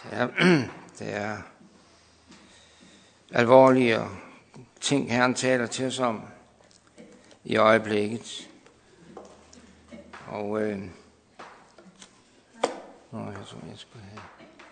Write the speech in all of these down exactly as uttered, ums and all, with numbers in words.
Ja, det er alvorlige ting, Herren taler til os om i øjeblikket. Og øh, nå, jeg tror, jeg skulle have.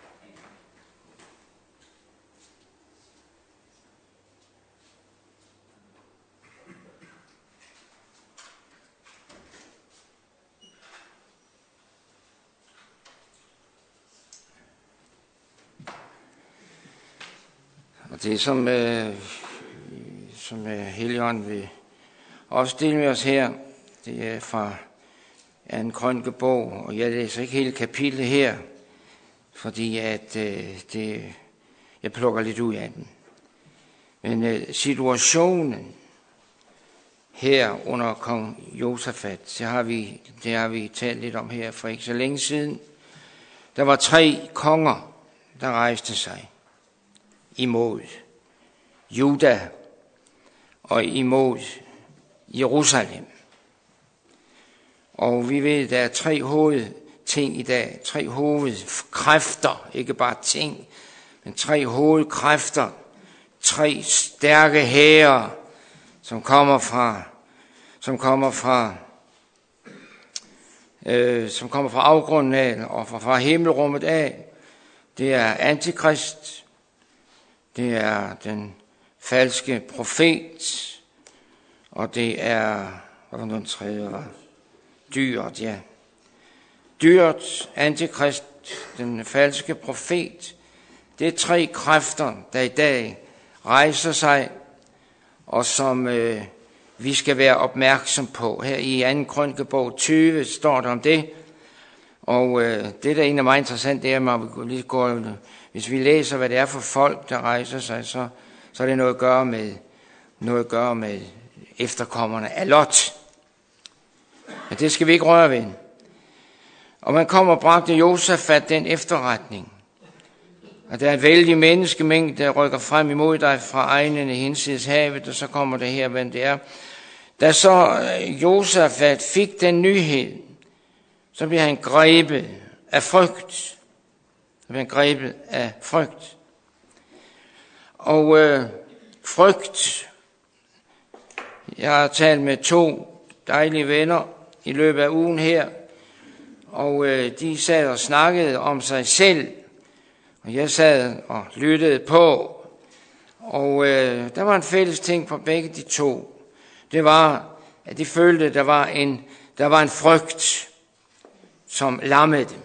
Og det som, øh, som øh, Helligånden vil også dele med os her, det er fra en krønikebog, og jeg læser ikke hele kapitlet her, fordi at øh, det, jeg plukker lidt ud af den. Men øh, situationen her under kong Josafat, det har, vi, det har vi talt lidt om her for ikke så længe siden. Der var tre konger, der rejste sig imod Juda og imod Jerusalem. Og vi ved, at der er tre hovedting i dag, tre hovedkræfter, ikke bare ting, men tre hovedkræfter, tre stærke hære, som kommer fra, som kommer fra, øh, som kommer fra afgrunden af og fra, fra himmelrummet af. Det er Antikrist, det er den falske profet, og det er, hvad var den tredje var? Dyret, ja. Dyret, Antikrist, den falske profet, det er tre kræfter, der i dag rejser sig, og som øh, vi skal være opmærksom på. Her i anden krønikebog tyve står der om det, og øh, det der er egentlig meget interessant, det er, at vi lige går, hvis vi læser, hvad det er for folk, der rejser sig, så, så er det noget at gøre med, noget at gøre med efterkommerne af Lot. Men det skal vi ikke røre ved. Og man kommer og bragte Josafat den efterretning. Og der er en vældig menneskemængde, der rykker frem imod dig fra egnene hinsides havet, og så kommer det her, hvem det er. Da så Josafat fik den nyhed, så bliver han grebet af frygt. Så bliver han grebet af frygt. Og øh, frygt, jeg har talt med to dejlige venner i løbet af ugen her, og øh, de sad og snakkede om sig selv, og jeg sad og lyttede på, og øh, der var en fælles ting for begge de to. Det var, at de følte, at der var en, der var en frygt, som lammede dem.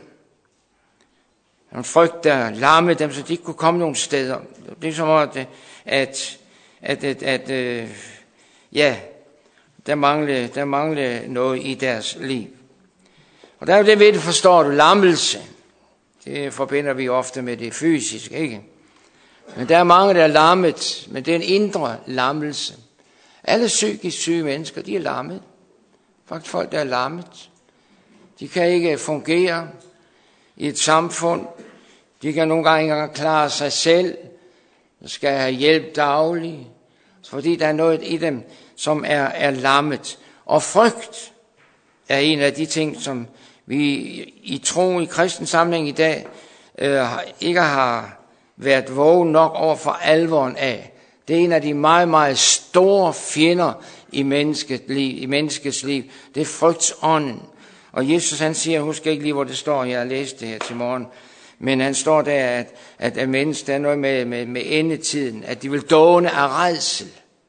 En frygt, der lammede dem, så de ikke kunne komme nogen steder. Det er som om, at, at, at, at, at øh, ja, der manglede, der manglede noget i deres liv. Og der er jo det ved det, forstår du, lammelse. Det forbinder vi ofte med det fysiske, ikke? Men der er mange, der er lammet, men det er en indre lammelse. Alle psykisk syge mennesker, de er lammet. Faktisk folk, der er lammet. De kan ikke fungere i et samfund. De kan nogle gange ikke engang klare sig selv. De skal have hjælp dagligt, fordi der er noget i dem, som er, er lammet. Og frygt er en af de ting, som vi i tro i kristen sammenhæng i dag øh, ikke har været vågen nok over for alvoren af. Det er en af de meget, meget store fjender i menneskets liv. I menneskets liv. Det er frygtsånden. Og Jesus han siger, jeg husker ikke lige, hvor det står, jeg har læst det her til morgen, men han står der, at, at, at mennesket er noget med, med, med endetiden, at de vil dåne af rædsel.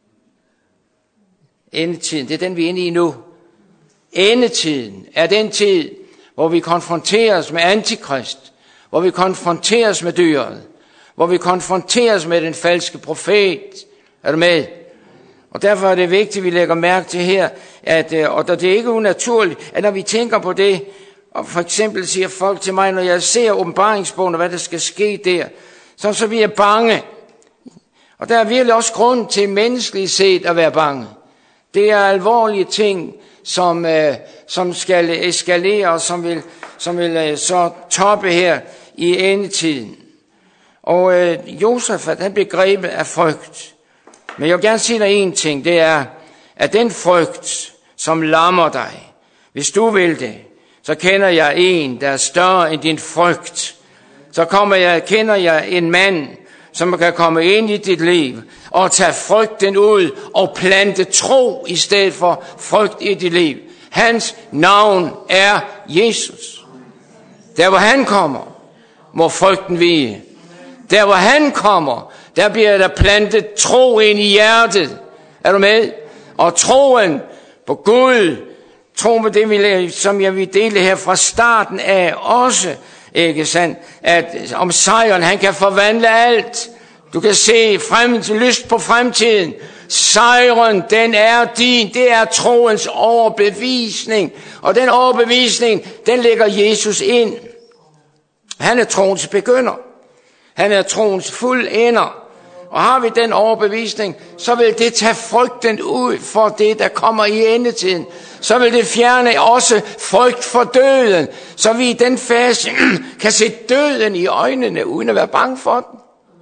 Endetiden, det er den, vi er inde i nu. Endetiden er den tid, hvor vi konfronteres med Antikrist, hvor vi konfronteres med dyret, hvor vi konfronteres med den falske profet. Er du med? Og derfor er det vigtigt, at vi lægger mærke til her, at, og det er ikke unaturligt, at når vi tænker på det, og for eksempel siger folk til mig, når jeg ser åbenbaringsbogen og hvad der skal ske der, så, så bliver jeg bange. Og der er virkelig også grund til menneskeligt set at være bange. Det er alvorlige ting, som, øh, som skal eskalere, og som vil, som vil øh, så toppe her i endetiden. Og øh, Josafat, han blev grebet af frygt. Men jeg vil gerne sige dig en ting, det er, at den frygt, som lammer dig, hvis du vil det, så kender jeg en, der er større end din frygt, så kommer jeg, kender jeg en mand, som kan komme ind i dit liv og tage frygten ud og plante tro i stedet for frygt i dit liv. Hans navn er Jesus. Der hvor han kommer, må frygten vige. Der hvor han kommer, der bliver der plantet tro ind i hjertet. Er du med? Og troen på Gud, tro på det, som jeg vil dele her fra starten af også, ikke sandt? At om sejren, han kan forvandle alt. Du kan se frem til lyst på fremtiden. Sejren, den er din. Det er troens overbevisning. Og den overbevisning, den lægger Jesus ind. Han er troens begynder. Han er troens fuldender. Og har vi den overbevisning, så vil det tage frygten ud for det, der kommer i endetiden. Så vil det fjerne også frygt for døden. Så vi i den fase kan se døden i øjnene, uden at være bange for den.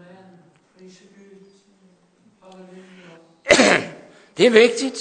Det er vigtigt.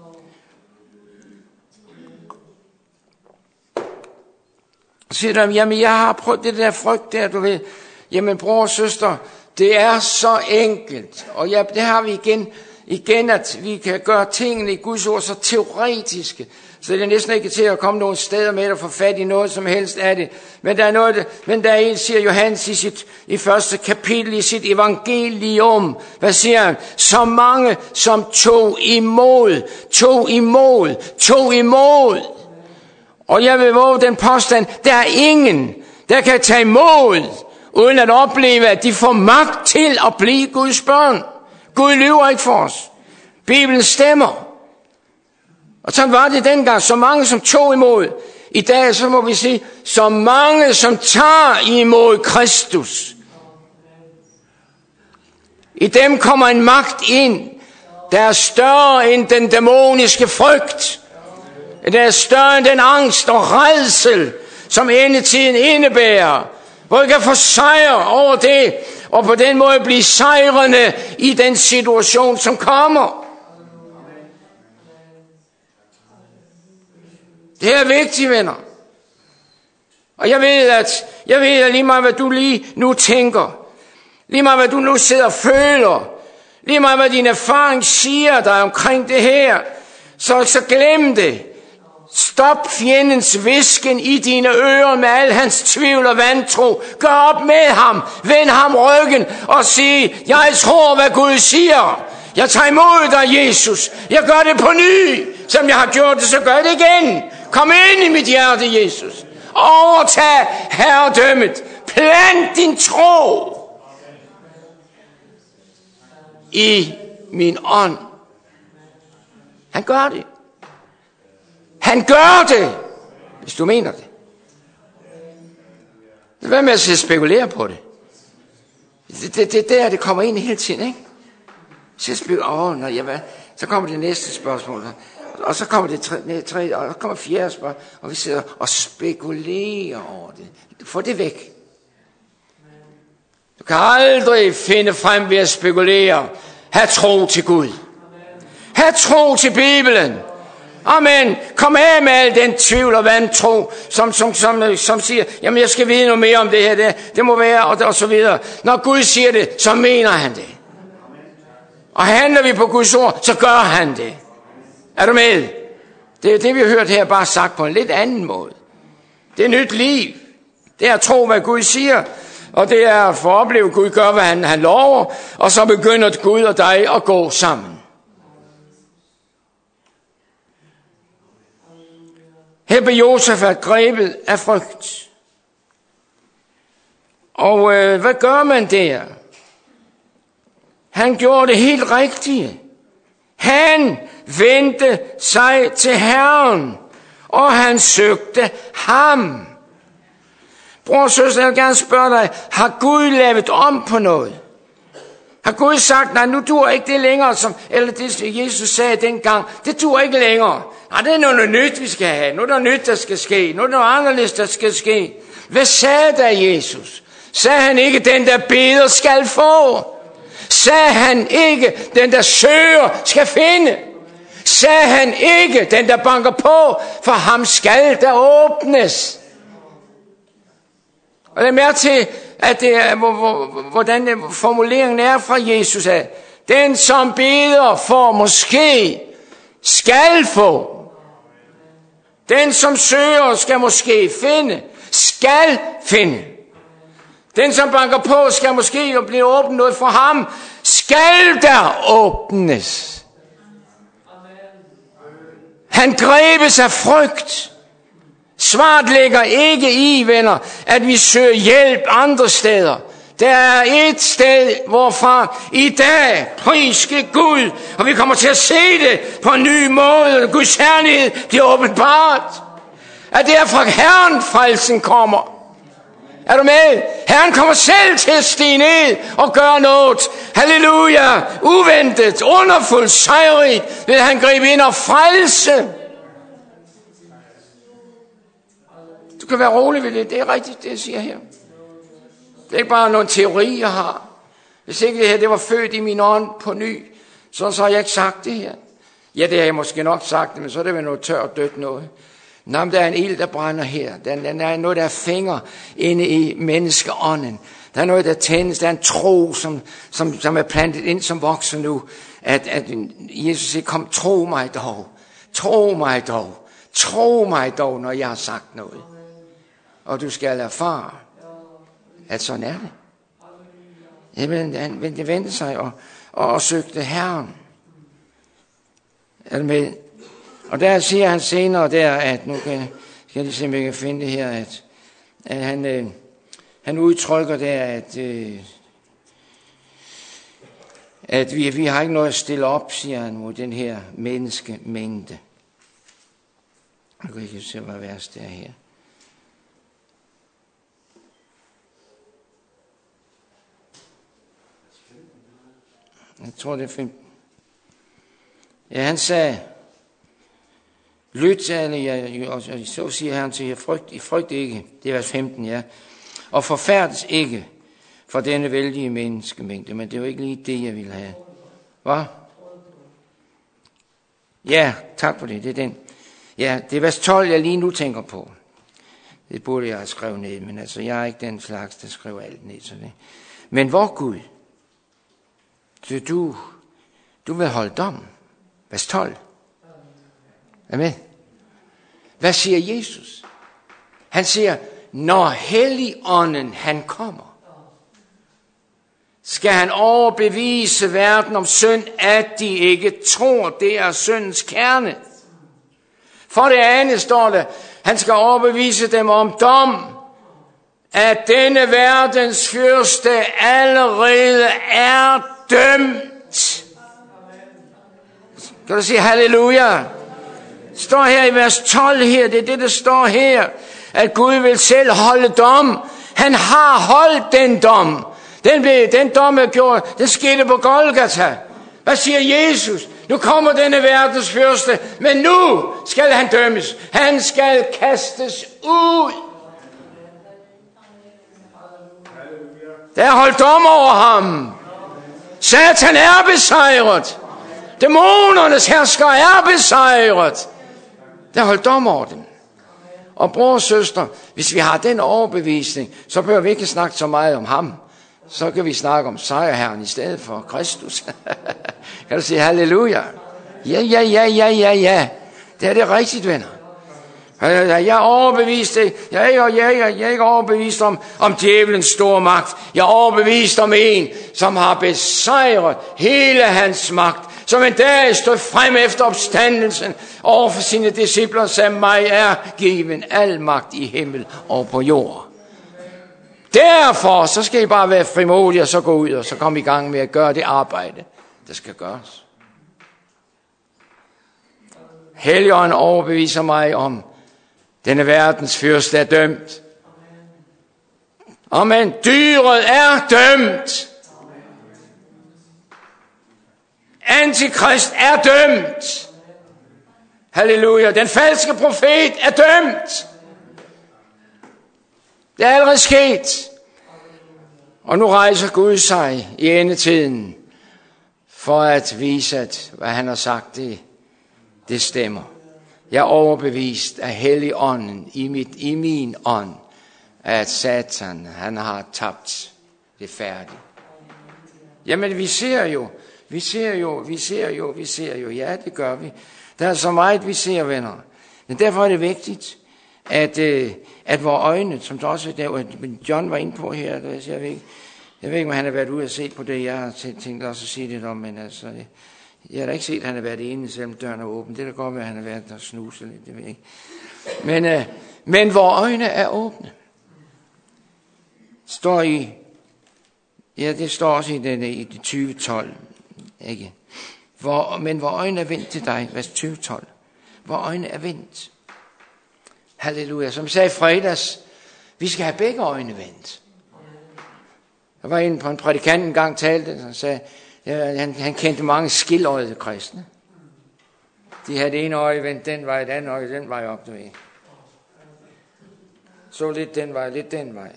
Så siger du, jamen jeg har prøvet det der frygt der, du ved. Jamen bror og søster, det er så enkelt. Og ja, det har vi igen, igen, at vi kan gøre tingene i Guds ord så teoretiske. Så det er næsten ikke til at komme nogen steder med at få fat i noget som helst af det. Men der er noget, men der er en, siger Johannes i sit i første kapitel i sit evangelium. Hvad siger han? Så mange som tog imod, tog imod, tog imod. Og jeg vil våge den påstand, der er ingen, der kan tage imod, uden at opleve, at de får magt til at blive Guds børn. Gud lyver ikke for os. Bibelen stemmer. Og sådan var det dengang, så mange som tog imod. I dag så må vi sige, så mange som tager imod Kristus. I dem kommer en magt ind, der er større end den dæmoniske frygt. Der er større end den angst og rædsel, som endetiden indebærer. Hvor vi kan få sejr over det, og på den måde blive sejrende i den situation, som kommer. Det er vigtigt, venner. Og jeg ved, at, jeg ved, at lige meget hvad du lige nu tænker, lige meget hvad du nu sidder og føler, lige meget hvad din erfaring siger dig omkring det her, så, så glem det. Stop fjendens visken i dine ører med al hans tvivl og vantro. Gør op med ham. Vend ham ryggen og sig, jeg tror, hvad Gud siger. Jeg tager imod dig, Jesus. Jeg gør det på ny. Som jeg har gjort det, så gør det igen. Kom ind i mit hjerte, Jesus. Overtag herredømmet. Plant din tro i min ånd. Han gør det. Han gør det, hvis du mener det. Hvad med at spekulere på det? Det, det, det der, det kommer ind hele tiden, ikke? Så spekulere, åh, når jeg hvad? Så kommer det næste spørgsmål, og så kommer det tre, tre og så kommer fjerde spørgsmål, og vi sidder og spekulerer over det. Få det væk. Du kan aldrig finde frem ved at spekulere. Ha' tro til Gud. Ha' tro til Bibelen. Amen. Kom af med al den tvivl og vantro, som, som, som, som siger, jamen jeg skal vide noget mere om det her, det, det må være, og, og så videre. Når Gud siger det, så mener han det. Og handler vi på Guds ord, så gør han det. Er du med? Det er det, vi har hørt her, bare sagt på en lidt anden måde. Det er nyt liv. Det er at tro, hvad Gud siger. Og det er for at opleve, at Gud gør, hvad han, han lover. Og så begynder Gud og dig at gå sammen. Her blev Josafat grebet af frygt. Og øh, hvad gør man der? Han gjorde det helt rigtige. Han vendte sig til Herren, og han søgte ham. Bror og søster, jeg vil gerne spørge dig, har Gud lavet om på noget? Har Gud sagt, nej, nu duer ikke det længere, som, eller det Jesus sagde dengang, det duer ikke længere. Nej, det er noget nyt, vi skal have. Nu er der nyt, der skal ske. Nu er der noget anderledes, der skal ske. Hvad sagde der Jesus? Sagde han ikke, den der beder skal få? Sagde han ikke, den der søger skal finde? Sagde han ikke, den der banker på, for ham skal der åbnes? Og lad mærke til, at det er, hvordan formuleringen er fra Jesus af. Den, som beder for måske, skal få. Den, som søger, skal måske finde. Skal finde. Den, som banker på, skal måske blive åbnet noget for ham. Skal der åbnes. Han grebes af frygt. Svaret ligger ikke i, venner, at vi søger hjælp andre steder. Der er et sted, hvorfra i dag, priske Gud, og vi kommer til at se det på en ny måde. Guds herlighed bliver åbenbart. At det er fra Herren frelsen kommer. Er du med? Herren kommer selv til at stige ned og gøre noget. Halleluja! Uventet, underfuldt, sejrigt, vil han gribe ind og frelse. Du kan være rolig ved det. Det er rigtigt, det jeg siger her. Det er ikke bare nogle teorier, jeg har. Hvis ikke det her, det var født i min ånd på ny, så, så har jeg ikke sagt det her. Ja, det har jeg måske nok sagt, men så er det vel noget tørt dødt noget. Nå, der er en ild, der brænder her. Der, der er noget, der fænger inde i menneskeånden. Der er noget, der tændes. Der er en tro, som, som, som er plantet ind, som vokser nu. At, at Jesus siger, kom, tro mig dog. Tro mig dog. Tro mig dog, når jeg har sagt noget. Og du skal erfare, at sådan er det. Jamen, han vendte sig og, og, og søgte Herren. Er du med? Og der siger han senere der, at nu kan, skal jeg lige se, om jeg kan finde det her, at, at han, øh, han udtrykker der, at, øh, at vi, vi har ikke noget at stille op, siger han, mod den her menneskemængde. Jeg kan ikke se, hvad værst det er her. Jeg tror, det er fint. Ja, han sagde, lyt, eller, og så siger han til jer, frygt, I frygt ikke, det er vers femten, ja, og forfærdes ikke for denne vældige menneskemængde, men det er jo ikke lige det, jeg vil have. Hvad? Ja, tak for det, det er den. Ja, det er vers tolv, jeg lige nu tænker på. Det burde jeg have skrevet ned, men altså, jeg er ikke den slags, der skriver alt ned. Så det. Men hvor Gud? Så du, du vil holde dom. Vers tolv. Er med? Hvad siger Jesus? Han siger, når Helligånden han kommer, skal han overbevise verden om synd, at de ikke tror, det er syndens kerne. For det andet står der, han skal overbevise dem om dom, at denne verdens fyrste allerede er dømt. Kan du sige halleluja? Det står her i vers tolv her, det er det, der står her, at Gud vil selv holde dom. Han har holdt den dom. Den, blev, den dom er gjort, det skete på Golgata. Hvad siger Jesus? Nu kommer denne verdens fyrste, men nu skal han dømmes. Han skal kastes ud. Der er holdt dom over ham. Satan er besejret. Dæmonernes hersker er besejret. Der er holdt dom over dem. Og bror og søster, hvis vi har den overbevisning, så bør vi ikke snakke så meget om ham. Så kan vi snakke om sejrherren i stedet for Kristus. Kan du sige halleluja? Ja, ja, ja, ja, ja, ja. Det er det rigtigt, venner. Jeg er overbevist, jeg er ikke, jeg er ikke, jeg er ikke overbevist om, om djævelens store magt. Jeg er overbevist om en, som har besejret hele hans magt. Som en dag stod frem efter opstandelsen over for sine discipler, sagde, mig er given al magt i himmel og på jord. Derfor så skal I bare være frimodige og så gå ud og så komme i gang med at gøre det arbejde, der skal gøres. Helligånden overbeviser mig om, denne verdens fyrste er dømt. Amen. Dyret er dømt. Antikrist er dømt. Halleluja. Den falske profet er dømt. Det er allerede sket. Og nu rejser Gud sig i endetiden for at vise, at hvad han har sagt, det, det stemmer. Jeg er overbevist af Helligånden i, mit, i min ånd, at Satan, han har tabt. Det er færdigt. Jamen, vi ser jo, vi ser jo, vi ser jo, vi ser jo. Ja, det gør vi. Der er så meget, vi ser, venner. Men derfor er det vigtigt, at, øh, at vores øjne, som der også der, John var inde på her, jeg ved ikke, jeg ved ikke, om han har været ude og set på det, jeg har tænkt også at sige det om, men altså, jeg, jeg har da ikke set, at han har været inde, selvom døren er åben. Det er da godt være, at han har været der og snuset lidt, det ved jeg ikke. Men, øh, men vores øjne er åbne. Står i, ja, det står også i, den, i det tyve tolv, ikke? Hvor, men hvor øjne er vendt til dig, vers tyve tolv. Hvor øjne er vendt. Halleluja. Som jeg sagde i fredags, vi skal have begge øjne vendt. Jeg var inde på en prædikant en gang talte, og sagde, ja, han, han kendte mange skiløjede kristne. De havde det ene øje vendt den vej, det andet øje den vej op, du ved. Så lidt den vej, lidt den vej.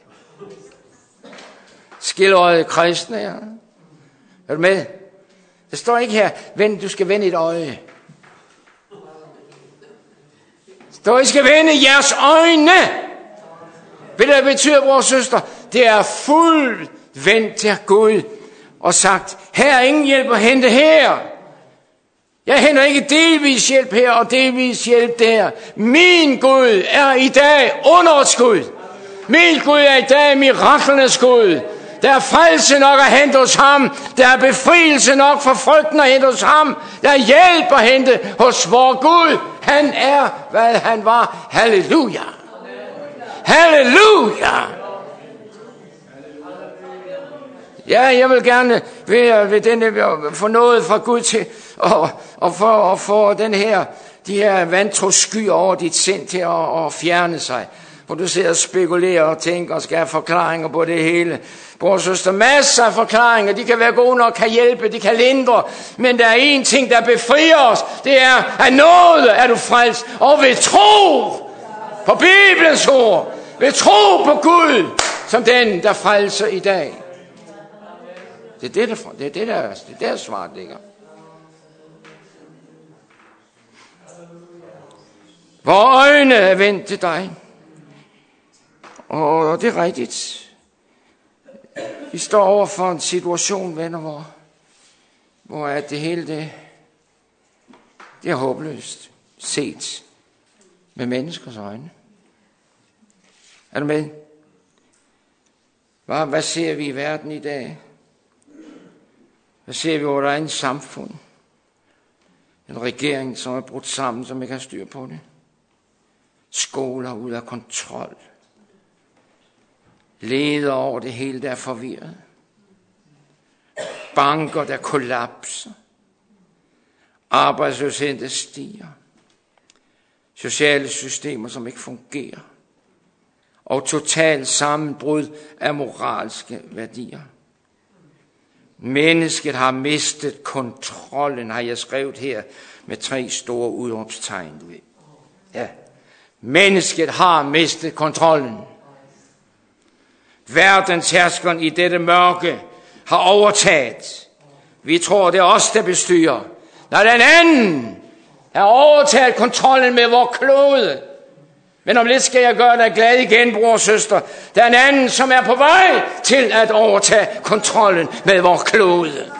Skiløjede kristne, ja. Er du med? Der står ikke her, vend, du skal vende et øje. Der står, I skal vende jeres øjne. Ved det, hvad betyder, vores søster? Det er fuldt vendt til Gud og sagt, her er ingen hjælp at hente her. Jeg henter ikke delvis hjælp her og delvis hjælp der. Min Gud er i dag underets Gud. Min Gud er i dag miraklernes Gud. Der er frelse nok at hente hos ham. Der er befrielse nok for frygten at hente hos ham. Der er hjælp at hente hos vor Gud. Han er, hvad han var. Halleluja. Halleluja. Ja, jeg vil gerne ved, ved denne, få noget fra Gud til, og, og for at få den her, de her vantro skyer over dit sind til at, at fjerne sig. Hvor du sidder og spekulerer og tænker og skal have forklaringer på det hele. Bror og søster, masser af forklaringer. De kan være gode nok, kan hjælpe, de kan lindre. Men der er en ting, der befrier os. Det er, at nåde er du frelst. Og ved tro på Bibelens ord. Ved tro på Gud, som den, der frelser i dag. Det er det, der, det er det, der, det er der svaret ligger. Hvor øjne er vendt til dig. Og det er rigtigt. Vi står over for en situation, venner, hvor, hvor at det hele det, det er håbløst set med menneskers øjne. Er du med? Hvad, hvad ser vi i verden i dag? Hvad ser vi i vores egen samfund? En regering, som er brudt sammen, som ikke har styr på det. Skoler ud af kontrol. Leder over det hele, der er forvirret. Banker, der kollapser. Arbejdsløsheden, der stiger. Sociale systemer, som ikke fungerer. Og totalt sammenbrud af moralske værdier. Mennesket har mistet kontrollen, har jeg skrevet her med tre store udråbstegn. Ja. Mennesket har mistet kontrollen. Verdensherskeren i dette mørke har overtaget. Vi tror, det er os, der bestyrer. Når den anden har overtaget kontrollen med vores klode. Men om lidt skal jeg gøre dig glad igen, bror og søster. Der er en anden, som er på vej til at overtage kontrollen med vores klode.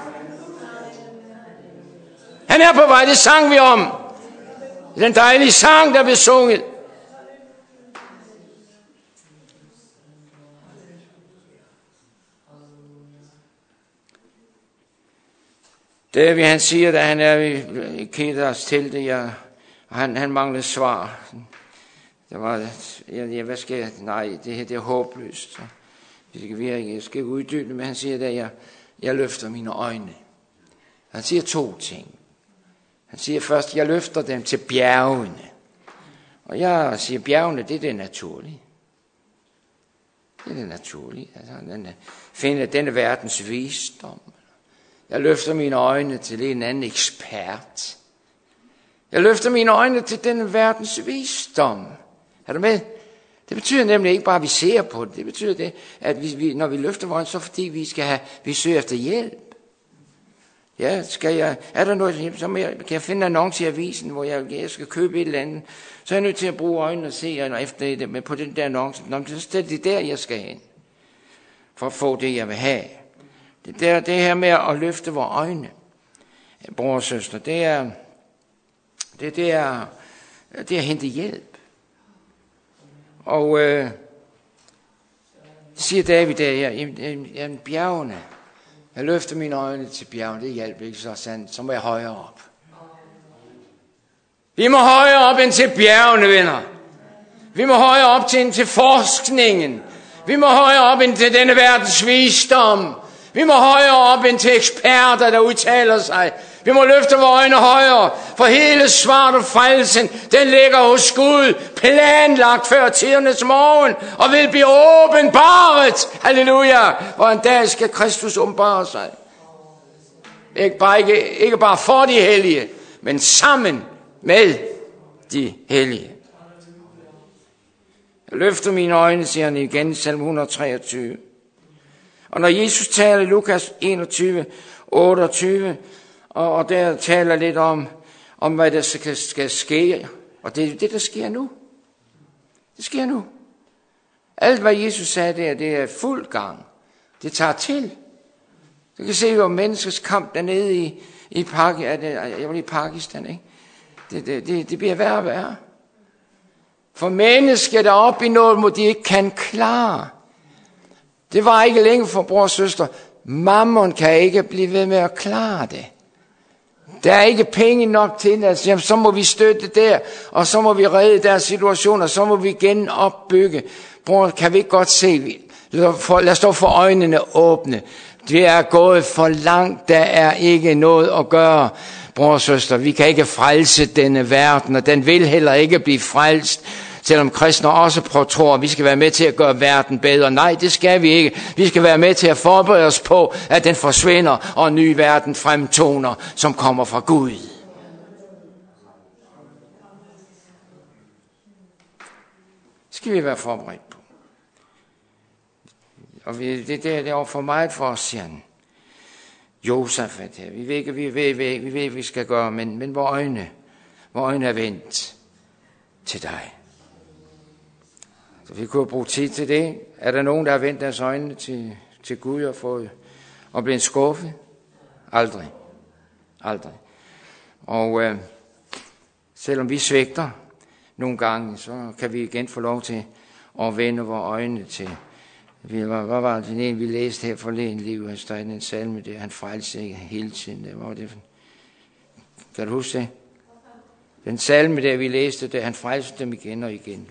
Han er på vej, det sang vi om. Den dejlige sang, der blev sunget. David, han siger, da han er i Kedars telte, jeg, han, han manglede svar. Det var, ja, hvad skal jeg? Nej, det her det er håbløst. Det skal virke, jeg skal uddybe, men han siger, at jeg, jeg løfter mine øjne. Han siger to ting. Han siger først, jeg løfter dem til bjergene. Og jeg siger, bjergene, det er det naturlige. Det er det naturlige. Altså, den, finder denne verdens visdom. Jeg løfter mine øjne til en anden ekspert. Jeg løfter mine øjne til denne verdens visdom. Er du med? Det betyder nemlig ikke bare, at vi ser på det. Det betyder det, at vi, når vi løfter vores øjne, så fordi vi skal have, vi søger efter hjælp. Ja, skal jeg, er der noget, så jeg, kan jeg finde en annonce i avisen, hvor jeg, jeg skal købe et eller andet, så er jeg nødt til at bruge øjnene og se efter det, men på den der annonce, nå, så er det der, jeg skal hen, for at få det, jeg vil have. Det, der, det her med at løfte vores øjne, bror og søster, det er, det, det er, det er at hente hjælp. Og øh, det siger David der, jamen bjergene, jeg løfter mine øjne til bjergene, det hjælper ikke så sandt, så må jeg højere op. Vi må højere op end til bjergene, venner. Vi må højere op til, til forskningen. Vi må højere op end til denne verdens visdom. Vi må højere op end til eksperter, der udtaler sig. Vi må løfte vores øjne højere, for hele svaret og frelsen, den ligger hos Gud, planlagt før tidernes morgen, og vil blive åbenbaret. Halleluja! Hvor en dag skal Kristus åbenbare sig. Ikke bare, ikke, ikke bare for de hellige, men sammen med de hellige. Jeg løfter mine øjne, siger han igen i salme et hundrede og treogtyve. Og når Jesus taler i Lukas enogtyve, otteogtyve, og, og der taler lidt om, om hvad der skal, skal ske, og det er det, der sker nu. Det sker nu. Alt, hvad Jesus sagde der, det er fuld gang. Det tager til. Du kan se, hvor menneskers kamp dernede i, i, Pakistan, jeg var i Pakistan, ikke? Det, det, det, det bliver værre og værre. For mennesker, der er oppe i noget, må de ikke kan klare. Det var ikke længe for bror og søster. Mammon kan ikke blive ved med at klare det. Der er ikke penge nok til det. Jamen, så må vi støtte der, og så må vi redde deres situation, og så må vi genopbygge. Bror, kan vi ikke godt se? Lad os stå for øjnene åbne. Det er gået for langt. Der er ikke noget at gøre. Bror og søster, vi kan ikke frelse denne verden, og den vil heller ikke blive frelst. Selvom kristne også tror, at vi skal være med til at gøre verden bedre. Nej, det skal vi ikke. Vi skal være med til at forberede os på, at den forsvinder, og en ny verden fremtoner, som kommer fra Gud. Det skal vi være forberedt på. Og vi, det, det er for meget for os, siger han. Josafat her. Vi ved ikke, vi ved, vi ved, vi ved, vi skal gøre, men, men vores øjne, vores øjne er vendt til dig. Så vi kunne bruge tid til det. Er der nogen, der har vendt deres øjne til, til Gud og fået og blevet skuffet? Aldrig. Aldrig. Og øh, selvom vi svigter nogle gange, så kan vi igen få lov til at vende vores øjne til. Hvad var, var det en, vi læste her forleden liv? Der stod en salme der, han frelste ikke hele tiden. Hvad var det for? Kan du huske det? Den salme der, vi læste der, han frelste dem igen og igen.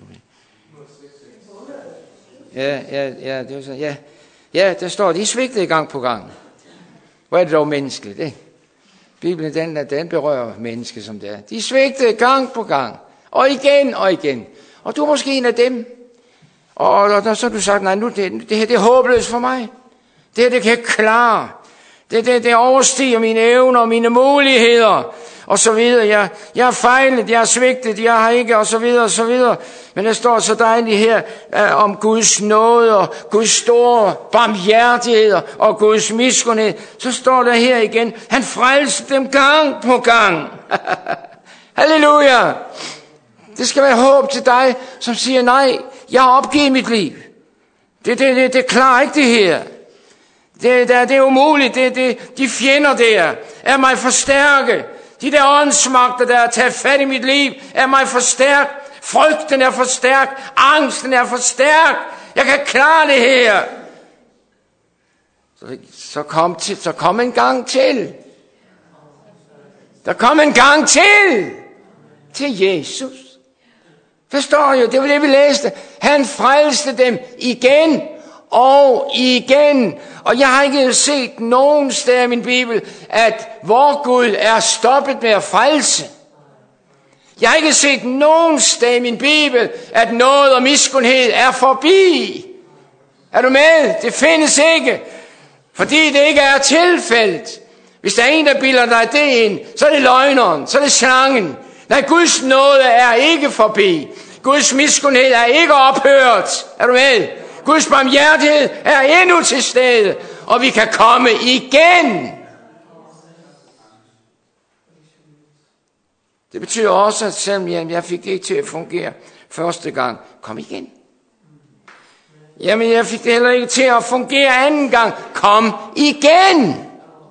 Ja, ja, ja, det var sådan, ja. Ja, der står, de svigtede gang på gang. Hvor er det dog menneskeligt, ikke? Bibelen, den, den berører mennesker som det er. De svigtede gang på gang. Og igen og igen. Og du er måske en af dem. Og, og, og så har du sagt, nej, nu, det, det her det er håbløst for mig. Det her, det kan jeg klare. Det, det, det overstiger mine evner og mine muligheder. Og så videre. Jeg, jeg har fejlet, jeg har svigtet, jeg har ikke, og så videre, og så videre. Men der står så dejligt her uh, om Guds nåde og Guds store barmhjertigheder og Guds miskundhed. Så står der her igen, han frelste dem gang på gang. Halleluja! Det skal være håb til dig, som siger, nej, jeg har opgivet mit liv. Det, det, det, det klarer ikke det her. Det, det, det er umuligt. Det, det, de fjender der er mig for stærke. De der åndsmagter, der har taget fat i mit liv, er mig for stærk. Frygten er for stærk. Angsten er for stærk. Jeg kan klare det her. Så, så, kom, til, så kom en gang til. Der kom en gang til. Til Jesus. Der står jo, det var det vi læste. Han frelste dem igen og igen. Og jeg har ikke set nogen sted i min bibel, at vor Gud er stoppet med at frelse. Jeg har ikke set nogen sted i min bibel, at noget og miskundhed er forbi. Er du med? Det findes ikke. Fordi det ikke er tilfældet. Hvis der er en, der bilder dig det ind, så er det løgneren, så er det slangen. Nej, Guds nåde er ikke forbi. Guds miskundhed er ikke ophørt. Er du med? Guds barmhjertighed er endnu til stede. Og vi kan komme igen. Det betyder også, at selvom jeg fik det ikke til at fungere første gang, kom igen. Jamen, jeg fik det heller ikke til at fungere anden gang, kom igen.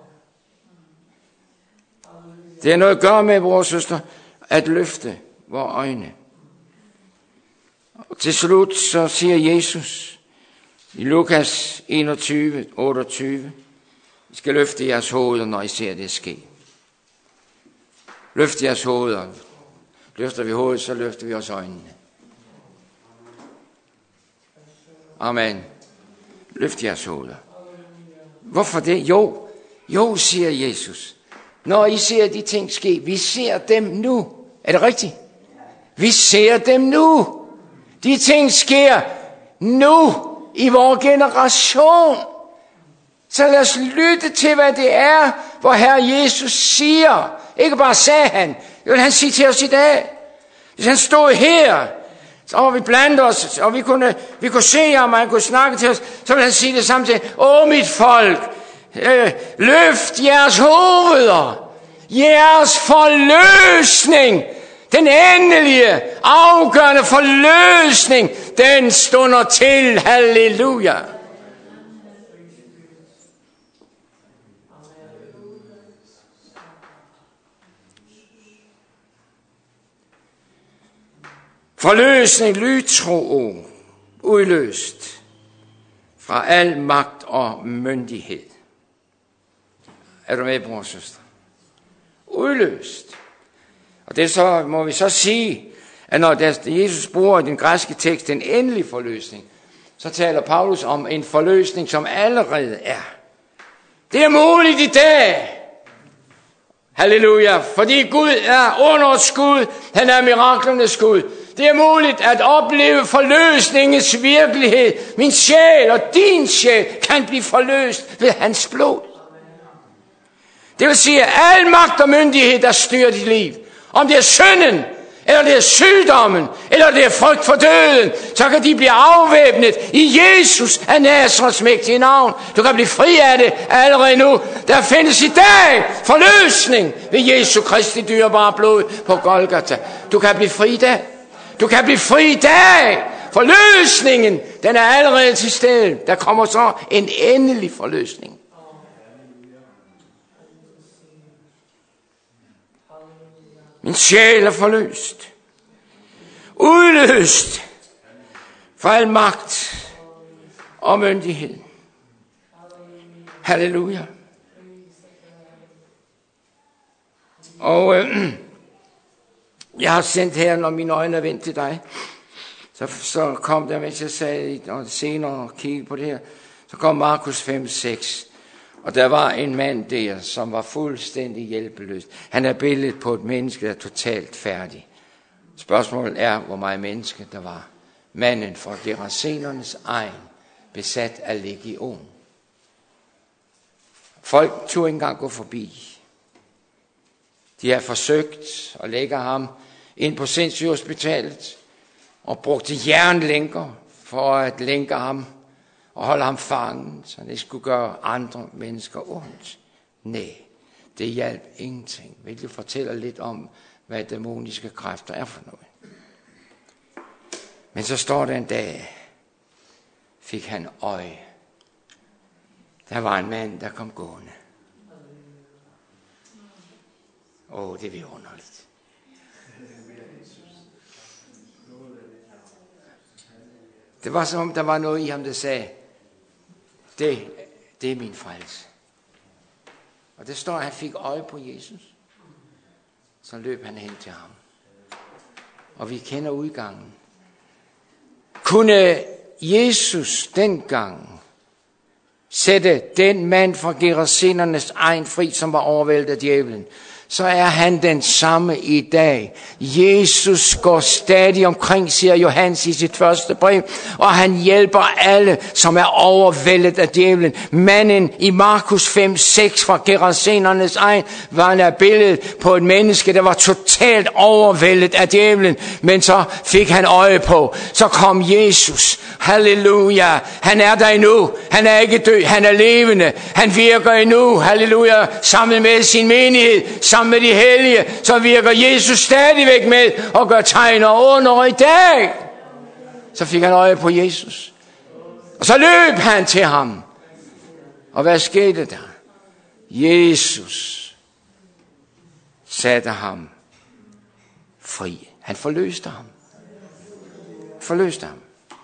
Det er noget at gøre med, vores søster, at løfte vores øjne. Og til slut så siger Jesus i Lukas enogtyve, otteogtyve, I skal løfte jeres hoveder, når I ser det ske. Løft jeres hoveder. Løfter vi hovedet, så løfter vi også øjnene. Amen. Løft jeres hoveder. Hvorfor det? Jo, jo, siger Jesus. Når I ser de ting ske, vi ser dem nu. Er det rigtigt? Vi ser dem nu. De ting sker nu i vores generation. Så lad os lytte til, hvad det er, hvor Herre Jesus siger. Ikke bare sagde han, det vil han sige til os i dag. Hvis han stod her, så var vi blandt os, og vi kunne, vi kunne se ham, og han kunne snakke til os, så vil han sige det samtidig. Åh, mit folk, øh, løft jeres hoveder, jeres forløsning, den endelige, afgørende forløsning, den stunder til. Halleluja. Forløsning, lytro, udløst fra al magt og myndighed. Er du med, bror og søster? Udløst. Og det så må vi så sige, at når Jesus bruger i den græske tekst den endelige forløsning, så taler Paulus om en forløsning, som allerede er. Det er muligt i dag. Halleluja. Fordi Gud er underets Gud. Han er miraklernes Gud. Det er muligt at opleve forløsningens virkelighed. Min sjæl og din sjæl kan blive forløst ved hans blod. Det vil sige, at al magt og myndighed, der styrer dit liv, om det er synden, eller det er sygdommen, eller det er frygt for døden, så kan de blive afvæbnet i Jesus af Nazarets mægtige navn. Du kan blive fri af det allerede nu. Der findes i dag forløsning ved Jesu Kristi dyrebare blod på Golgata. Du kan blive fri i dag. Du kan blive fri i dag. Forløsningen, den er allerede til stede. Der kommer så en endelig forløsning. Min sjæl er forløst. Udløst fra al magt og myndighed. Halleluja. Og øh, jeg har sendt her, når mine øjne er vendt til dig, så, så kom der, mens jeg sagde, og senere kiggede på det her, så kom Markus fem seks. Og der var en mand der, som var fuldstændig hjælpeløs. Han er billedet på et menneske, der er totalt færdig. Spørgsmålet er, hvor meget menneske der var. Manden fra Gerasenernes egen, besat af legion. Folk turde ikke engang gå forbi. De har forsøgt at lægge ham ind på sindssygehospitalet og brugte jernlænker for at lænke ham og holde ham fanget, så det skulle gøre andre mennesker ondt. Nej, det hjalp ingenting. Vil du fortælle lidt om, hvad dæmoniske kræfter er for noget? Men så står der en dag, fik han øje. Der var en mand, der kom gående. Åh, oh, det er vidunderligt. Det var som om, der var noget i ham, der sagde, det, det er min frelse. Og det står, at han fik øje på Jesus. Så løb han hen til ham. Og vi kender udgangen. Kunne Jesus dengang sætte den mand fra Gerasenernes egen fri, som var overvældet af djævlen, så er han den samme i dag. Jesus går stadig omkring, siger Johannes i sit første brev, og han hjælper alle, som er overvældet af djævlen. Manden i Markus fem seks fra Gerasenernes egen var en billede på et menneske, der var totalt overvældet af djævlen, men så fik han øje på. Så kom Jesus. Halleluja. Han er der endnu. Han er ikke død. Han er levende. Han virker endnu. Halleluja. Sammen med sin menighed. sammen med de hellige, så virker Jesus stadigvæk med og gør tegn og under i dag. Så fik han øje på Jesus. Og så løb han til ham. Og hvad skete der? Jesus satte ham fri. Han forløste ham. Forløste ham.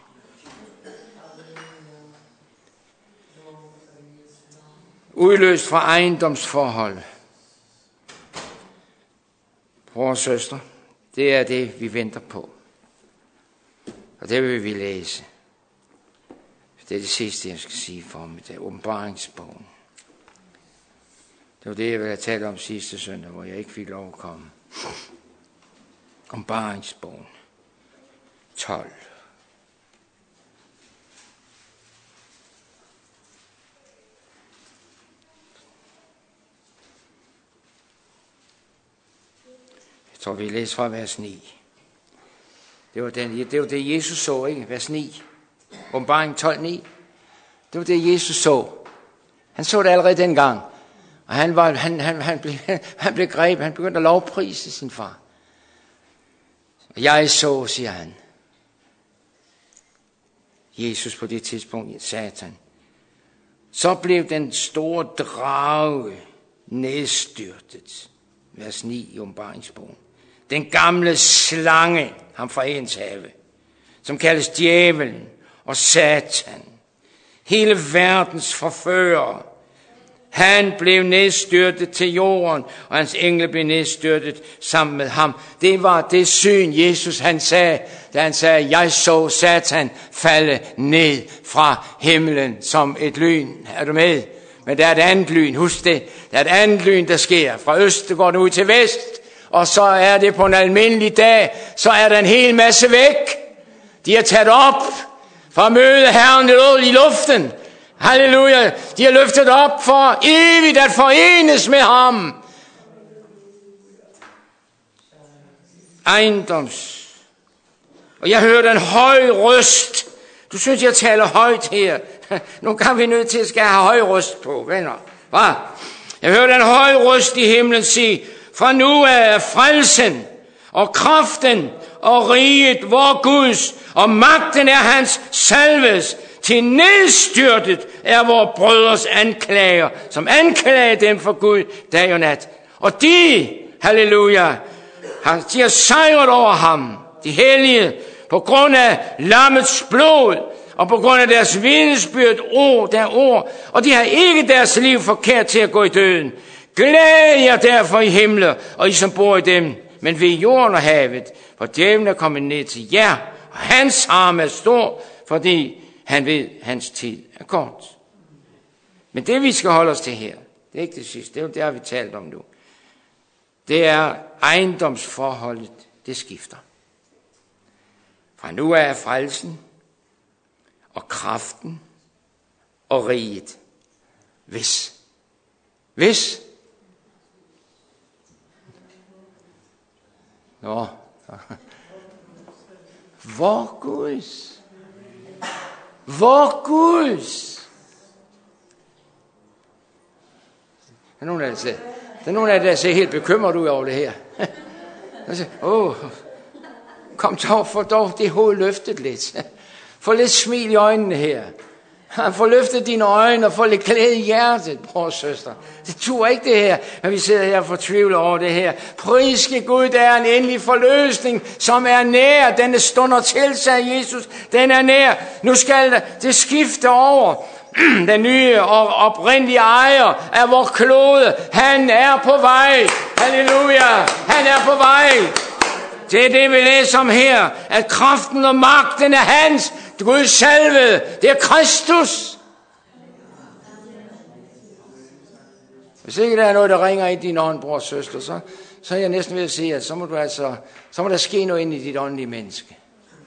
Udløst fra ejendomsforhold. Bror og søster, det er det, vi venter på. Og det vil vi læse. Det er det sidste, jeg skal sige for ham. Det er åbenbaringsbogen. Det var det, jeg ville have talt om sidste søndag, hvor jeg ikke fik lov at komme. Åbenbaringsbogen. tolv. Jeg tror, vi læser fra vers ni. Det var, den, det var det, Jesus så, ikke? Vers ni. Åbenbaring tolv ni. Det var det, Jesus så. Han så det allerede dengang. Og han, var, han, han, han, blev, han blev grebet. Han begyndte at lovprise sin far. Og jeg så, siger han. Jesus på det tidspunkt, Satan. Så blev den store drage nedstyrtet. Vers ni i åbenbaringsbogen. Den gamle slange, ham fra Edens have, som kaldes djævelen og Satan. Hele verdens forfører. Han blev nedstyrtet til jorden, og hans engle blev nedstyrtet sammen med ham. Det var det syn, Jesus han sagde, da han sagde, jeg så Satan falde ned fra himlen som et lyn. Er du med? Men der er et andet lyn, husk det. Der er et andet lyn, der sker. Fra øst går det ud til vest, og så er det på en almindelig dag, så er der en hel masse væk. De er taget op for at møde Herren i luften. Halleluja. De er løftet op for evigt at forenes med ham. Ejendoms. Og jeg hørte en høj røst. Du synes, jeg taler højt her. Nu kan vi nødt til at skal have høj røst på, venner. Hvad? Jeg hørte en høj røst i himlen sige, fra nu er frelsen og kraften og riget vor Guds, og magten er hans salves. Til nedstyrtet er vores brødres anklager, som anklager dem for Gud dag og nat. Og de, halleluja, de har sejret over ham, de hellige, på grund af lammets blod, og på grund af deres vidnesbyrd, ord, der ord, og de har ikke deres liv forkert til at gå i døden. Glæd jer derfor i himlen, og I som bor i dem, men ved jorden og havet, for djævlen er kommet ned til jer, og hans arm er stor, fordi han ved, hans tid er kort. Men det vi skal holde os til her, det er ikke det sidste, det er jo det, har vi talt om nu. Det er ejendomsforholdet, det skifter. Fra nu af er frelsen og kraften og riget. Hvis. Hvis. Nå. Hvor Guds. Hvor Guds. Der er nogen af jer, der er nogen af jer, der ser helt bekymret ud over det her. Åh, oh, kom dog, få dog det hoved løftet lidt. Få lidt smil i øjnene her. Få løftet dine øjne og få lidt glæde i hjertet, bror og søster. Det tuer ikke det her, når vi sidder her og fortvivler over det her. Priske Gud, der er en endelig forløsning, som er nær. Den stunder til, sagde Jesus. Den er nær. Nu skal det skifte over. Den nye og oprindelige ejer af vores klode. Han er på vej. Halleluja. Han er på vej. Det er det, vi læser om her. At kraften og magten er hans. Guds salvede. Det er Kristus. Hvis ikke der er noget, der ringer i din ånd, bror og søster, så, så er jeg næsten ved at sige, at så må, du altså, så må der ske noget ind i dit åndelige menneske.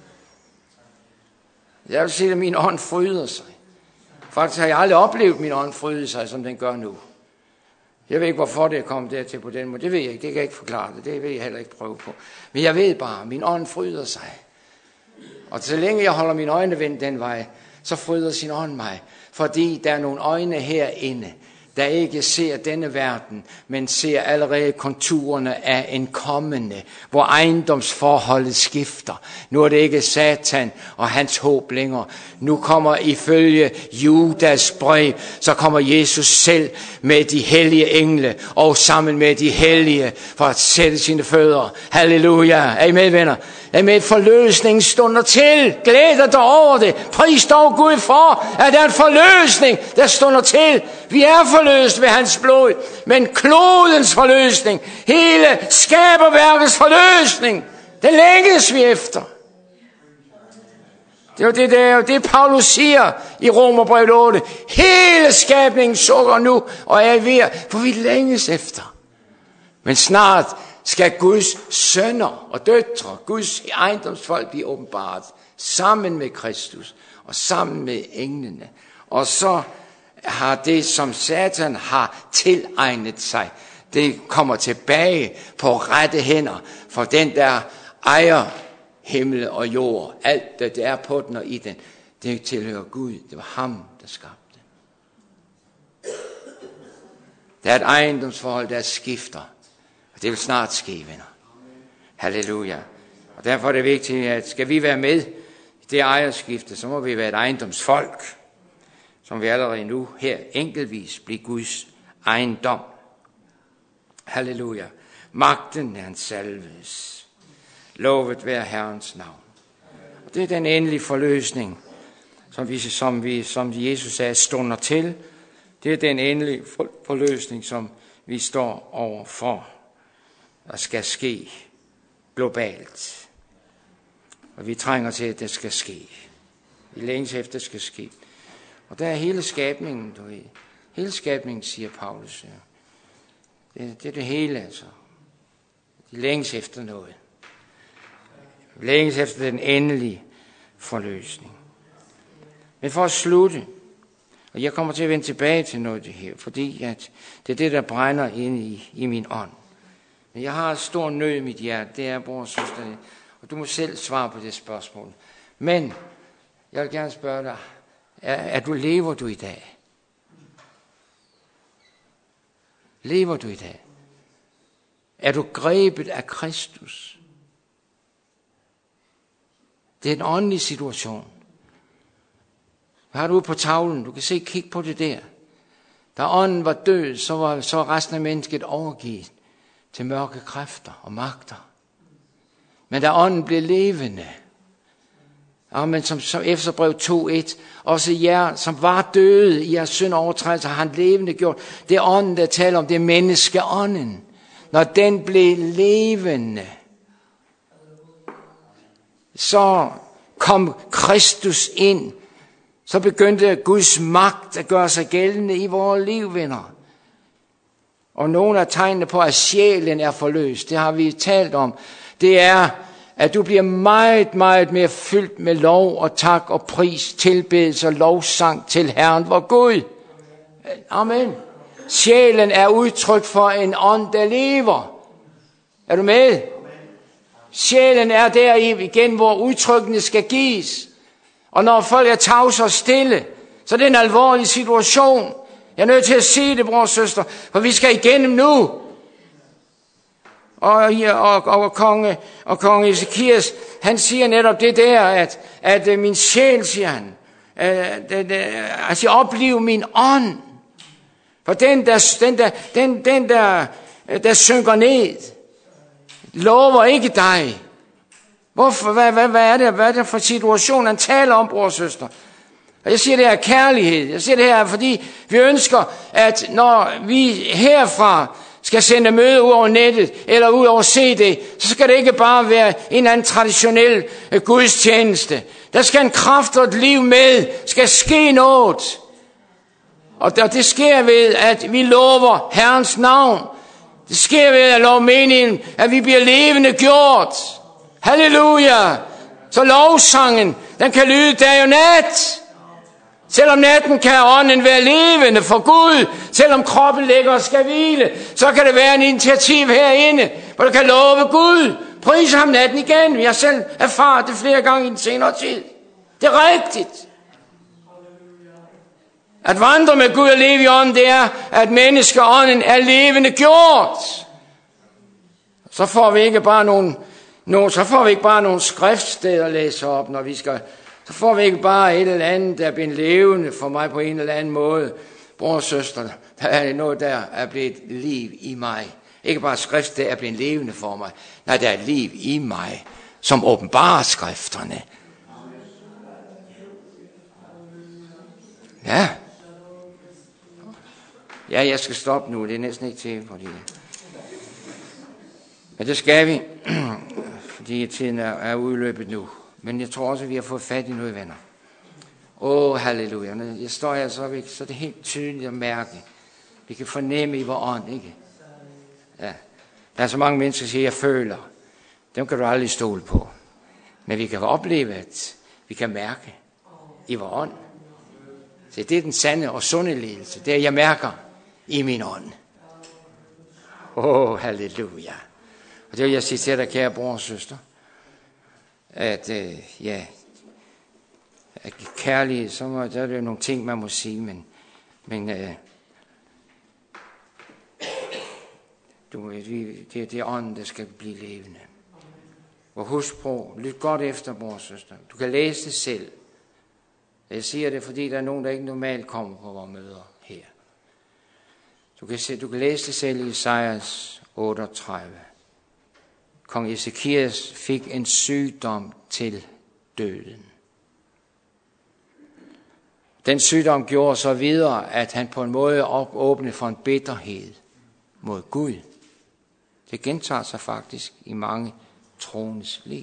Jeg vil sige, at min ånd fryder sig. Faktisk har jeg aldrig oplevet, at min ånd fryder sig, som den gør nu. Jeg ved ikke, hvorfor det er kommet dertil på den måde. Det ved jeg ikke. Det kan jeg ikke forklare det. Det vil jeg heller ikke prøve på. Men jeg ved bare, at min ånd fryder sig. Og så længe jeg holder mine øjne vendt den vej, så fryder sin ånd mig. Fordi der er nogle øjne herinde, der ikke ser denne verden, men ser allerede konturerne af en kommende, hvor ejendomsforholdet skifter. Nu er det ikke Satan og hans håb længere. Nu kommer ifølge Judas brev, så kommer Jesus selv med de hellige engle og sammen med de hellige for at sætte sine fødder. Halleluja. Er I med, venner? Er I med? Forløsningen stunder til. Glæd dig over det. Pris dog Gud for, at der er en forløsning, der stunder til. Vi er forløst ved hans blod, men klodens forløsning, hele skaberværkets forløsning, det længes vi efter. Det er jo det, der, det Paulus siger i Romerbrevet otte. Hele skabningen sukker nu og er ved, for vi længes efter. Men snart skal Guds sønner og døtre, Guds ejendomsfolk blive åbenbart sammen med Kristus og sammen med englene. Og så har det, som Satan har tilegnet sig, det kommer tilbage på rette hænder for den, der ejer himmel og jord. Alt det, der er på den og i den, det tilhører Gud. Det var ham, der skabte. Der er et ejendomsforhold, der skifter. Og det vil snart ske, venner. Halleluja. Og derfor er det vigtigt, at skal vi være med i det ejerskifte, så må vi være et ejendomsfolk, som vi allerede nu her enkeltvis bliver Guds ejendom. Halleluja. Magten er hans salves. Lovet være Herrens navn. Og det er den endelige forløsning, som vi, som vi, som Jesus sagde, stunder til. Det er den endelige forløsning, som vi står overfor, der skal ske globalt. Og vi trænger til, at det skal ske. Vi længes efter, det skal ske. Og der er hele skabningen, du ved. Hele skabningen, siger Paulus. Det, det er det hele, altså. De længes efter noget. Vi længes efter den endelige forløsning. Men for at slutte, og jeg kommer til at vende tilbage til noget af det her, fordi at det er det, der brænder ind i, i min ånd. Men jeg har en stor nød i mit hjerte, det er, bror og søster, og du må selv svare på det spørgsmål. Men jeg vil gerne spørge dig, er, er du, lever du i dag? Lever du i dag? Er du grebet af Kristus? Det er en åndelig situation. Hvad har du på tavlen? Du kan se, kig på det der. Da ånden var død, så var, så var resten af mennesket overgivet til mørke kræfter og magter. Men da ånden blev levende, og men som, som Efeserbrev to et, også jer, som var døde i jeres synd og overtrædelser, har han levende gjort. Det er ånden, der taler om, det er menneskeånden. Når den blev levende, så kom Kristus ind. Så begyndte Guds magt at gøre sig gældende i vores liv, venner. Og nogle af tegnene på, at sjælen er forløst, det har vi talt om. Det er, at du bliver meget, meget mere fyldt med lov og tak og pris, tilbedelse og lovsang til Herren, vor Gud. Amen. Sjælen er udtryk for en ånd, der lever. Er du med? Sjælen er der igen, hvor udtrykkene skal gives. Og når folk er tavse og stille, så er det en alvorlig situation. Jeg er nødt til at sige det, bror og søster, for vi skal igennem nu. Og, og, og, konge, og konge Ezekias, han siger netop det der, at, at min sjæl, siger han, at, at, at jeg oplever min ånd. For den der, den der, den, den der, der synker ned, lover ikke dig. Hvorfor? Hvad, hvad, hvad, er det, hvad er det for situation, han taler om, bror og søster? Og jeg siger det her kærlighed. Jeg siger det her, fordi vi ønsker, at når vi herfra skal sende møde ud over nettet, eller ud over C D, så skal det ikke bare være en eller anden traditionel gudstjeneste. Der skal en kraft og et liv med, skal ske noget. Og det sker ved, at vi lover Herrens navn. Det sker ved at love meningen, at vi bliver levende gjort. Halleluja! Så lovsangen, den kan lyde dag og nat. Selvom natten kan ånden være levende for Gud, selvom kroppen ligger og skal hvile, så kan det være en initiativ herinde, hvor du kan love Gud. Prise ham natten igen. Vi har selv erfaret det flere gange i den senere tid. Det er rigtigt. At vandre med Gud og leve i ånden, det er, at menneskeånden er levende gjort. Så får vi ikke bare nogle, nogle, så får vi ikke bare nogle skriftsteder at læse op, når vi skal. Så får vi ikke bare et eller andet, der er blevet levende for mig på en eller anden måde. Bror og søster, der er noget, der er blevet liv i mig. Ikke bare skrift, der er blevet levende for mig. Nej, der er liv i mig, som åbenbarer skrifterne. Ja. Ja, jeg skal stoppe nu. Det er næsten ikke til, fordi... Men det skal vi, fordi tiden er, er udløbet nu. Men jeg tror også, at vi har fået fat i noget, venner. Åh, oh, halleluja. Når jeg står her, så er, vi, så er det helt tydeligt at mærke. Vi kan fornemme i vores ånd, ikke? Ja. Der er så mange mennesker, der siger, jeg føler. Dem kan du aldrig stole på. Men vi kan opleve, at vi kan mærke i vores ånd. Så det er den sande og sunde ledelse. Det er, jeg mærker i min ånd. Åh, oh, halleluja. Og det vil jeg sige til dig, kære bror og søster, at øh, ja, at kærlighed, så må, der er det jo nogle ting, man må sige, men, men øh, du, det, det er ånden, der skal blive levende. Og husk på, lyt godt efter, bror og søster. Du kan læse det selv. Jeg siger det, fordi der er nogen, der ikke normalt kommer på vores møder her. Du kan, se, du kan læse det selv i Esajas otteogtredive. Kong Ezekias fik en sygdom til døden. Den sygdom gjorde så videre, at han på en måde åbnede for en bitterhed mod Gud. Det gentager sig faktisk i mange troendes liv.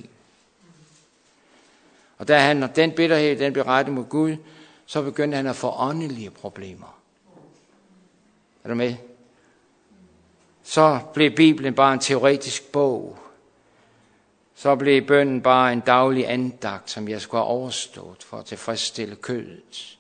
Og da han, når den bitterhed den blev rettet mod Gud, så begyndte han at få åndelige problemer. Er du med? Så blev Bibelen bare en teoretisk bog. Så blev bønnen bare en daglig andagt, som jeg skulle have overstået for at tilfredsstille kødet.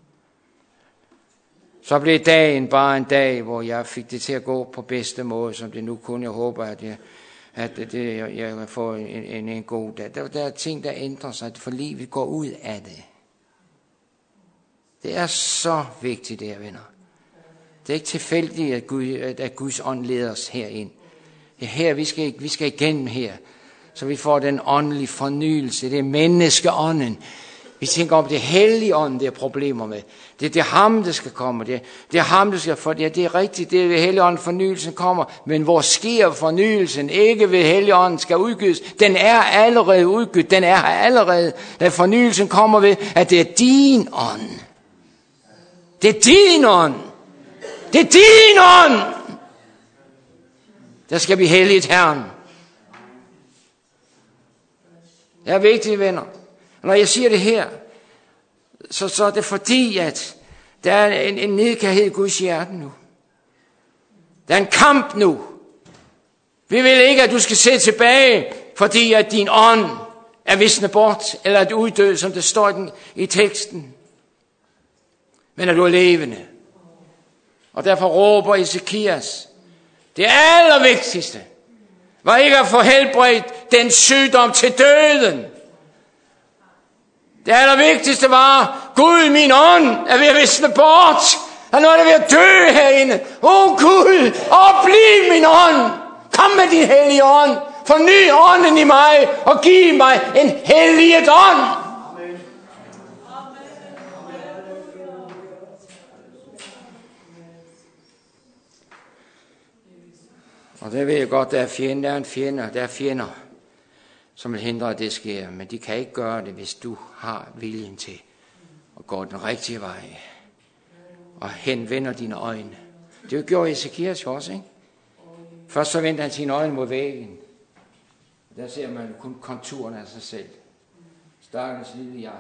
Så blev dagen bare en dag, hvor jeg fik det til at gå på bedste måde, som det nu kunne. Jeg håber, at jeg, at det, jeg vil få en, en, en god dag. Der, der er ting, der ændrer sig, for livet går ud af det. Det er så vigtigt, det her, venner. Det er ikke tilfældigt, at, Gud, at Guds ånd leder os herind. Det er her, vi skal, vi skal igennem her, så vi får den åndelige fornyelse. Det er menneskeånden. Vi tænker om det hellige ånd, det er problemer med. Det er det ham, der skal komme. Det er, det er ham, der skal få det. Ja, det er rigtigt, det er ved hellige ånd, fornyelsen kommer. Men hvor sker fornyelsen? Ikke ved hellige ånd skal udgives. Den er allerede udgivet. Den er her allerede. Da fornyelsen kommer ved, at det er din ånd. Det er din ånd. Det er din ånd. Der skal vi helligt Herren. Det er vigtigt, venner. Når jeg siger det her, så, så er det fordi, at der er en, en nedkærhed i Guds hjerte nu. Der er en kamp nu. Vi vil ikke, at du skal se tilbage, fordi at din ånd er visnet bort, eller at uddød, som det står i, den, i teksten. Men at du er levende. Og derfor råber Ezekias, det allervigtigste var ikke at få helbredt den sygdom til døden. Det allervigtigste var, Gud, min ånd er ved at visne bort. Og nu er det ved at dø herinde. Åh oh, Gud, opbliv min ånd. Kom med din hellige ånd. Forny ånden i mig og giv mig en helliget ånd. Amen. Og det ved jeg godt, der er fjender, der er en fjender, der er fjender, som vil hindre, at det sker. Men de kan ikke gøre det, hvis du har viljen til at gå den rigtige vej. Og henvender dine øjne. Det gjorde Ezekias også, ikke? Først så vendte han sine øjne mod væggen. Der ser man kun konturerne af sig selv. Stakkels lille jeg.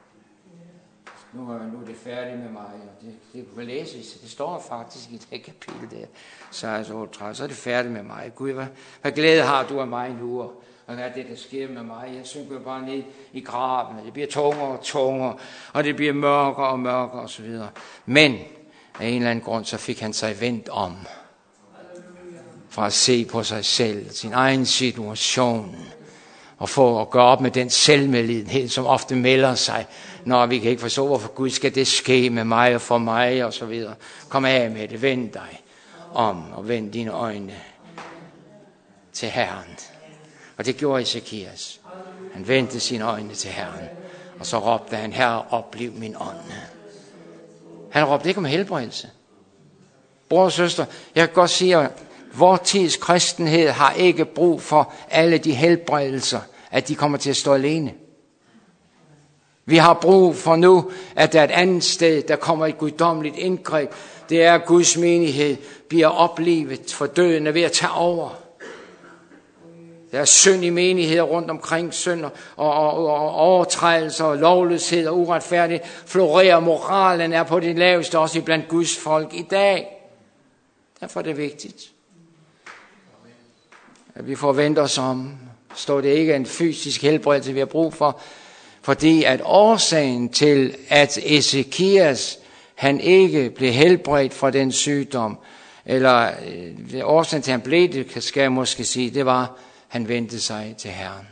Nu er, nu er det færdigt med mig. Og det, det kan læses. Det står faktisk i det kapitel der. Så er, så, så er det færdigt med mig. Gud, hvad, hvad glæde har du af mig nu? Og hvad er det, der sker med mig? Jeg synker bare ned i graven. Det bliver tungere og tungere. Og det bliver mørkere og mørkere og så videre. Men af en eller anden grund, så fik han sig vendt om. Fra at se på sig selv, sin egen situation. Og få at gøre op med den selvmedlidenhed, som ofte melder sig, når vi kan ikke forstå, hvorfor Gud skal det ske med mig og for mig og så videre. Kom af med det, vend dig om og vend dine øjne til Herren. Og det gjorde Esekias. Han vendte sine øjne til Herren, og så råbte han, Herre, opbliv min ånd. Han råbte ikke om helbredelse. Bror og søster, jeg kan godt sige, at vor tids kristenhed har ikke brug for alle de helbredelser, at de kommer til at stå alene. Vi har brug for nu, at der er et andet sted, der kommer et guddommeligt indgreb. Det er, at Guds menighed bliver oplivet, for døden er ved at tage over. Der er synd i menigheder rundt omkring, synd og, og, og, og overtrædelser og lovløshed og uretfærdighed. Florerer, moralen er på det laveste, også blandt Guds folk i dag. Derfor er det vigtigt, at vi forventer os om. Står det ikke en fysisk helbredelse, vi har brug for, fordi at årsagen til, at Esekias han ikke blev helbredt fra den sygdom, eller øh, årsagen til, at han blev det, skal jeg måske sige, det var, han vendte sig til Herren.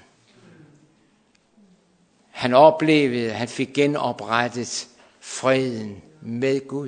Han oplevede, at han fik genoprettet freden med Gud.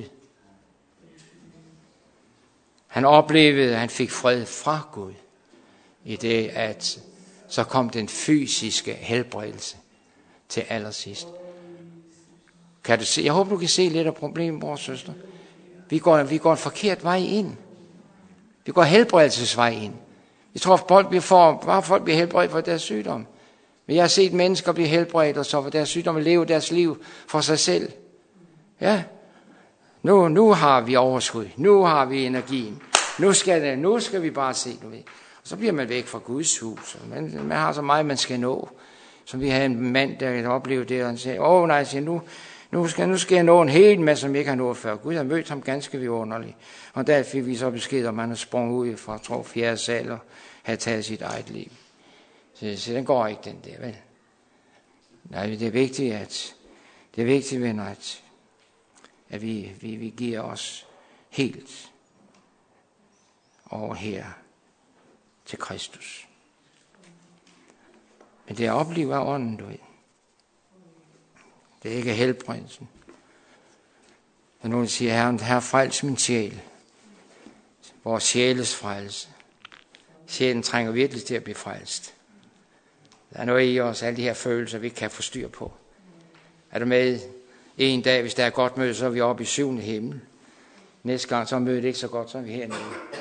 Han oplevede, at han fik fred fra Gud, i det, at så kom den fysiske helbredelse til allersidst. Kan du se? Jeg håber, du kan se lidt af problemet, bror og søster. Vi går, vi går en forkert vej ind. Vi går helbredelsesvej ind. Jeg tror, at folk bliver, for, bare folk bliver helbredt for deres sygdom. Men jeg har set mennesker blive helbredt, og så for deres sygdom leve deres liv for sig selv. Ja, nu, nu har vi overskud. Nu har vi energien. Nu skal, det, nu skal vi bare se, du ved. Og så bliver man væk fra Guds hus. Man, man har så meget, man skal nå. Som vi havde en mand, der oplevede det, og han sagde, åh nej, siger, nu, nu, skal, nu skal jeg nå en hel masse, som jeg ikke har nået før. Gud har mødt ham ganske vidunderligt. Og der fik vi så besked om, at han har sprunget ud fra, tror fjerde sal, og havde taget sit eget liv. Så, så den går ikke, den der, vel? Nej, det er vigtigt, at, det er vigtigt, venner, at, at vi, vi, vi giver os helt over her til Kristus. Men det er opliv af ånden, du ved. Det er ikke helbredelsen. Når nogen siger, Herren, Herre, frels min sjæl. Vores sjæles frelse. Sjælen trænger virkelig til at blive frelst. Der er noget i os, alle de her følelser, vi ikke kan få styr på. Er du med en dag, hvis der er godt møde, så er vi oppe i syvende himmel. Næste gang, så er mødet ikke så godt, så er vi hernede.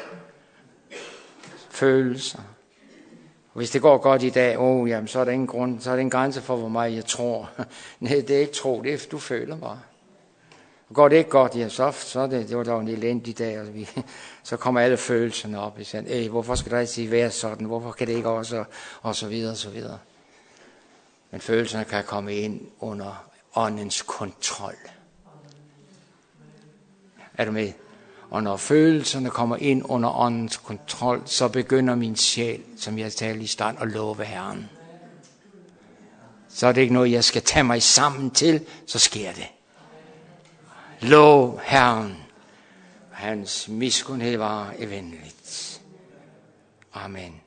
Følelser. Og hvis det går godt i dag, oh, jamen, så er der ingen grund, så er der en grænse for, hvor meget jeg tror. Nej, det er ikke tro, det er, du føler bare. Og går det ikke godt, ja, så, så er det, det var da en elendig dag, og vi, så kommer alle følelserne op. Og siger, hvorfor skal det altid være sådan? Hvorfor kan det ikke også? Og så videre, og så videre. Men følelserne kan komme ind under åndens kontrol. Er du med? Og når følelserne kommer ind under åndens kontrol, så begynder min sjæl, som jeg talte i starten, at love Herren. Så er det ikke noget, jeg skal tage mig sammen til, så sker det. Lov Herren. Hans miskundhed var evindeligt. Amen.